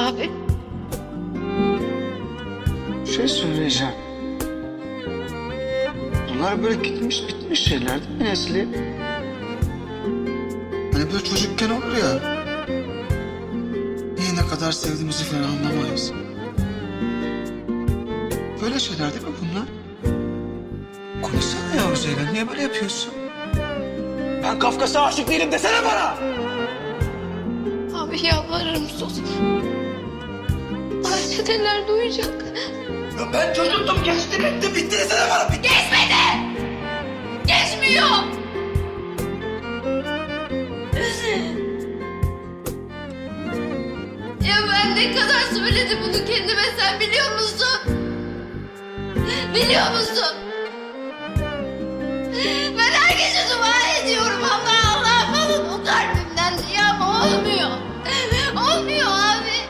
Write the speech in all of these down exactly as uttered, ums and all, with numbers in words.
abi? Bir şey söyleyeceğim. Bunlar böyle gitmiş bitmiş şeyler değil mi Nesli? Hani böyle çocukken olur ya. Niye ne kadar sevdiğimizi falan anlamayız. Böyle şeyler değil mi bunlar? Konuşsana ya Ceylan, niye böyle yapıyorsun? Ben Kafkas'a aşık değilim desene bana! Abi yalvarırım sus. Ailedeler duyacak. Ya ben çocuktum, geçti bitti, bitti desene bana! Bitti. Geçmedi! Geçmiyor! Ya ben ne kadar söyledim bunu kendime, sen biliyor musun? Biliyor musun? Ben herkese dua ediyorum ama Allah'ım alın o kalbimden ya, ama olmuyor. Olmuyor abi.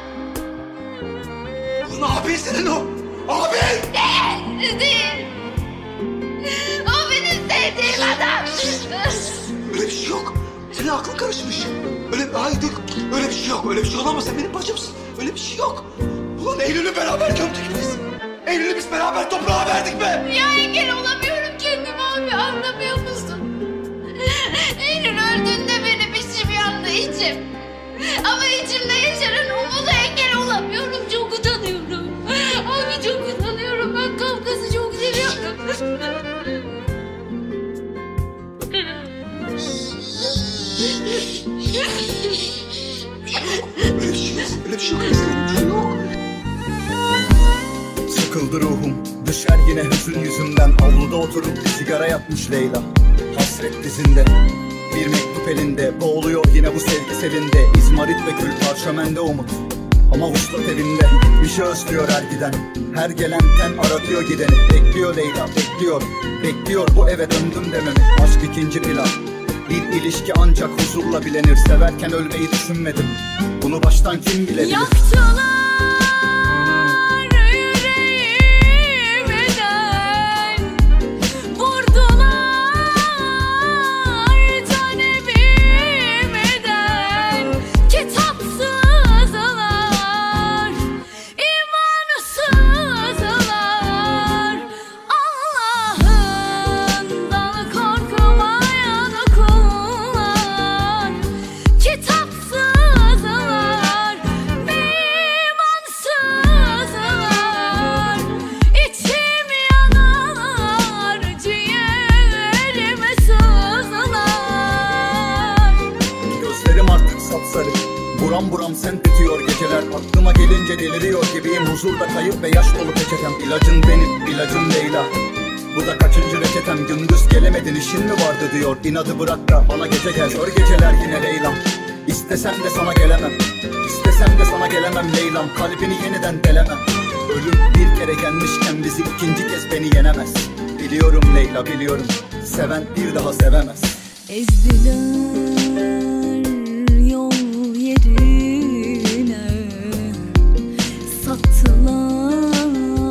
Ulan abin senin o! Abin! Değil, değil. O benim sevdiğim adam. Öyle bir şey yok. Senin aklın karışmış. Öyle, hayır değil. Öyle bir şey yok. Öyle bir şey olamaz. Sen benim bacımsın. Öyle bir şey yok. Ulan Eylül'ü beraber gömdük biz. Eylül'ü biz beraber toprağa verdik be. Ya engel olamıyorum kendime abi, anlamıyor musun? Eylül öldüğünde benim içim yandı, içim. Ama içimde yaşanan umuda engel olamıyorum. Çok utanıyorum. Abi çok utanıyorum. Ben Kafkas'ı çok seviyorum. Öyle bir şey yok. Öyle bir şey yok. Öyle bir şey yok. Sıkıldı ruhum, düşer yine hüzün yüzümden. Avluda oturup bir sigara yapmış Leyla. Hasret dizinde, bir mektup elinde. Boğuluyor yine bu sevgi selinde. İzmarit ve kül parşömende umut, ama vuslat evinde. Bir şey özlüyor her giden, her gelen ten aratıyor gideni. Bekliyor Leyla, bekliyor, bekliyor bu eve döndüm dememi. Aşk ikinci plan, bir ilişki ancak huzurla bilenir. Severken ölmeyi düşünmedim, bunu baştan kim bilebilir? Yaktılar. Buram buram sen bitiyor geceler. Aklıma gelince deliriyor gibiyim. Huzurda kayıp ve yaş dolu peçetem. İlacın benim, ilacım Leyla. Bu da kaçıncı reçetem. Gündüz gelemedin, işin mi vardı diyor. İnadı bırak da bana gece gel. Kör geceler yine Leylam. İstesem de sana gelemem. İstesem de sana gelemem Leylam. Kalbini yeniden delemem. Ölüm bir kere gelmişken bizi ikinci kez beni yenemez. Biliyorum Leyla, biliyorum. Seven bir daha sevemez. Ezdiler yol yerine, sattılar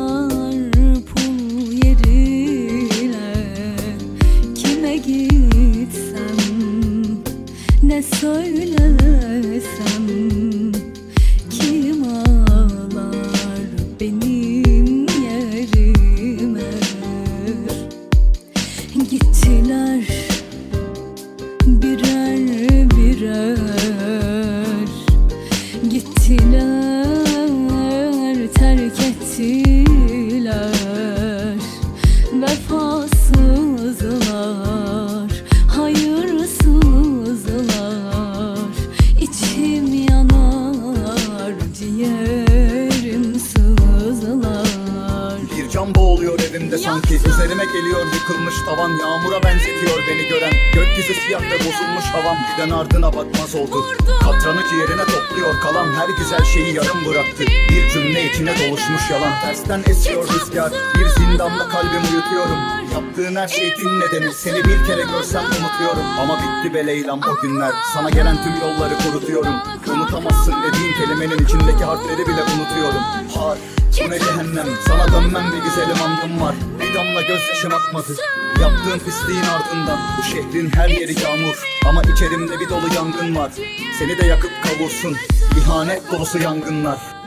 pul yerine. Kime gitsem, ne söylesem, kim ağlar benim yerime. Gittiler birer birer, gittiler, terk ettiler. Vefasızlar, hayırsızlar. İçim yanar, ciğerim sızlar. Bir can boğuluyor evimde sanki. Üzerime geliyor yıkılmış tavan. Yağmura benzetiyor beni gören. Gökyüzü siyah ve bozulmuş havam. Giden ardına bakmaz oldu. Katranı ciğerine topluyor kalan. Her güzel şeyi yarım bıraktı. Bir cümle içine doluşmuş yalan. Tersten esiyor rüzgar. Bir zindanda kalbimi yutuyorum. Yaptığın her şey gün nedeni. Seni bir kere görsem unutuyorum. Ama bitti be Leyla'm o günler. Sana gelen tüm yolları kurutuyorum. Unutamazsın dediğin kelimenin içindeki harfleri bile unutuyorum. Har, bu ne cehennem. Sana dönmem bir güzelim andım var. Bir damla gözyaşım akmadı. Yaptığın pisliğin ardından. Bu şehrin her yeri yağmur. Ama içerimde bir dolu yangın var. Seni de yakıp kavursun. İhanet dolusu yangınlar.